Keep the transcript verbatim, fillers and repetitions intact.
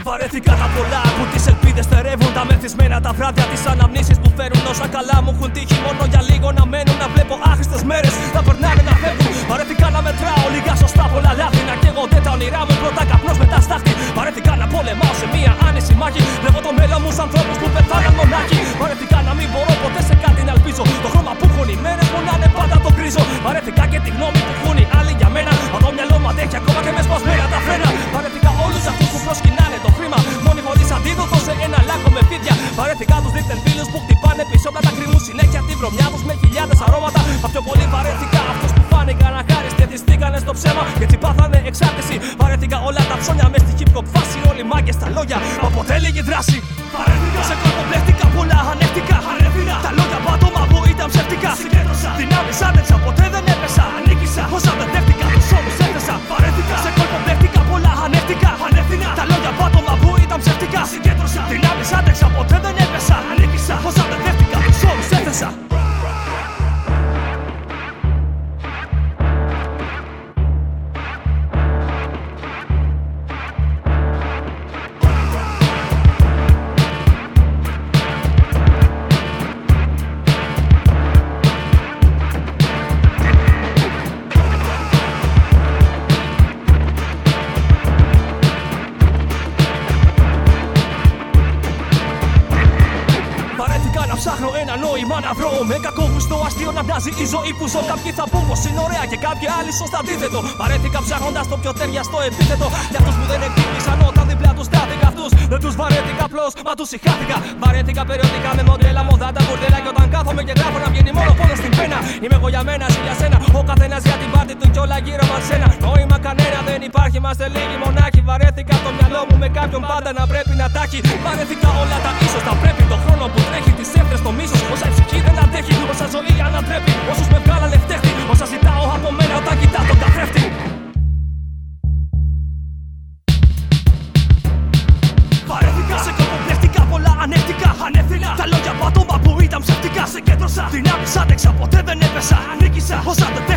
Βαρέθηκα τα πολλά που τις ελπίδες θερεύουν. Τα μεθυσμένα τα βράδια, τις αναμνήσεις που φέρουν. Όσα καλά μου έχουν τύχει μόνο για λίγο να μένουν. Να βλέπω άχρηστες μέρες να περνάνε να φεύγουν. Βαρέθηκα να μετράω λίγα σωστά πολλά λάθη. Να καίγονται τα όνειρά μου πρώτα καπνός μετά στάχτη. Βαρέθηκα να πολεμάω σε μία άνεση μάχη. Βλέπω το μέλλον μου σαν ανθρώπους που πεθάναν μονάχοι. Βαρέθηκα να μην μπορώ ποτέ σε κάτι να ελπίζω. Το χρώμα που έχουν οι μέρες μου να είναι πάντα το γκρίζο. Βαρέθηκα και τη γνώμη που έχουν οι άλλοι για μένα. Μα το μυαλό μου αντέχει ακόμα και με σπασμένα τα φρένα. Βαρέθηκα όλους αυτούς που προσκυνάνε το χρήμα. Μόνοι χωρίς αντίδοτο σε ένα λάκκο με φίδια. Βαρέθηκα τους δίθεν φίλους που χτυπάνε πίσω από τα κρυμμούν συνέχεια τη βρωμιά τους με χιλιάδες αρώματα. Μα πιο πολύ βαρέθηκα αυτούς που φάνηκαν αχάριστοι και θυστήκανε στο ψέμα και έτσι πάθανε εξάρτηση. Βαρέθηκα όλα τα ψώνια με στη hip hop φάση. Όλοι μάγκες στα λόγια, μα ποτέ λίγη δράση. Βαρέθηκα σε κόλπο μπλέχτηκα, πολλά ανέχτηκα. Αρεύθηνα τα λόγια πάτωμα που ήταν ψεύτικα. Συγκέντρωσα δυνάμεις, άντεξα, ποτέ δεν έπεσα. Ανήκησα, όσα δεν δέχτηκα, τους όρους έθεσα. Βαρέθηκα σε κόλπο μπλέχτηκα, πολλά ανέχτηκα. Ανεύθυνα τα λόγια πάτωμα που ήταν ψεύτικα. Συγκέντρωσα δυνάμεις, άντεξα, ποτέ δεν έπεσα. Ανήκησα, όσα δεν δέχτηκα, τους όρους έθεσα. Ψάχνω ένα νόημα να βρω. Με κακό γουστό αστείο να μοιάζει η ζωή που ζω. Κάποιοι θα πούν πως είναι ωραία και κάποιοι άλλοι σωστά αντίθετο. Βαρέθηκα ψάχνοντας το πιο ταιριαστό επίθετο. Για αυτούς που δεν εκτίμησαν όταν δίπλα τους στάθηκα. Αυτούς δεν τους βαρέθηκα απλώς, μα τους συχάθηκα. Βαρέθηκα περιοδικά με μοντέλα, μοδά τα μπουρδέλα. Και όταν κάθομαι και γράφω να βγαίνει μόνο πόνο στην πένα. Είμαι εγώ για μένα, εσύ για σένα. Ο καθένας για την πάρτη του κι όλα γύρω μας σένα. Νόημα κανένα δεν υπάρχει, είμαστε λίγοι μονάχοι. Βαρέθηκα το μυαλό μου με κάποιον πάντα να πρέπει να τάχει. Βαρέθηκα όλα τα ίσως, θα πρέπει το χρόνο που τρέχει. Τις εύθρες το μίσος, όσα η ψυχή δεν αντέχει. Όσα ζωή ανατρέπει, όσους με βγάλανε φταίχτη. Όσα ζητάω από μένα όταν κοιτά τον καθρέφτη. Βαρέθηκα σε κόπο μπλέχτηκα, πολλά ανέχτηκα. Ανεύθυνα τα λόγια πάτωμα που ήταν ψεύτικα. Συγκέντρωσα δυνάμεις, άντεξα, ποτέ δεν έπεσα. Ανήκησα, όσα δεν